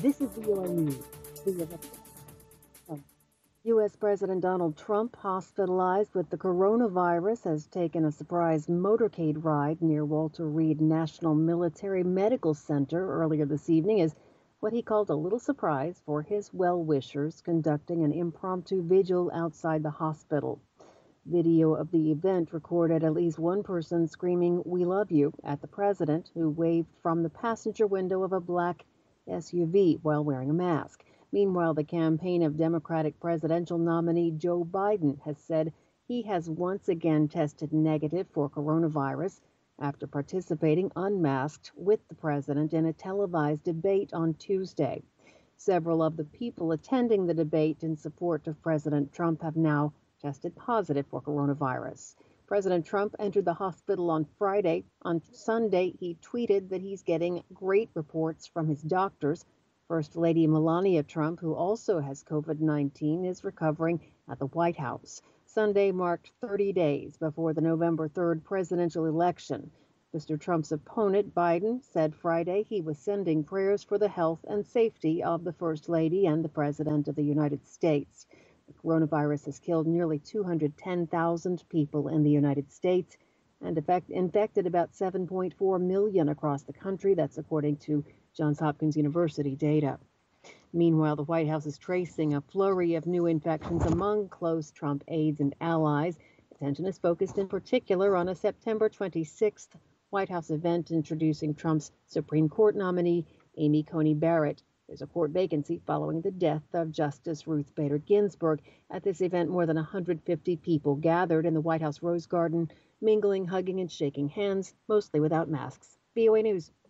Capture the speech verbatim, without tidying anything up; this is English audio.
This is V O A News. The election. U S. President Donald Trump, hospitalized with the coronavirus, has taken a surprise motorcade ride near Walter Reed National Military Medical Center earlier this evening as what he called a little surprise for his well-wishers conducting an impromptu vigil outside the hospital. Video of the event recorded at least one person screaming, "We love you," at the president, who waved from the passenger window of a black S U V while wearing a mask. Meanwhile, the campaign of Democratic presidential nominee Joe Biden has said he has once again tested negative for coronavirus after participating unmasked with the president in a televised debate on Tuesday. Several of the people attending the debate in support of President Trump have now tested positive for coronavirus. President Trump entered the hospital on Friday. On Sunday, he tweeted that he's getting great reports from his doctors. First Lady Melania Trump, who also has COVID nineteen, is recovering at the White House. Sunday marked thirty days before the November third presidential election. Mister Trump's opponent, Biden, said Friday he was sending prayers for the health and safety of the First Lady and the President of the United States. The coronavirus has killed nearly two hundred ten thousand people in the United States and affect, infected about seven point four million across the country. That's according to Johns Hopkins University data. Meanwhile, the White House is tracing a flurry of new infections among close Trump aides and allies. Attention is focused in particular on a September twenty-sixth White House event introducing Trump's Supreme Court nominee, Amy Coney Barrett. There's a court vacancy following the death of Justice Ruth Bader Ginsburg. At this event, more than one hundred fifty people gathered in the White House Rose Garden, mingling, hugging, and shaking hands, mostly without masks. V O A News.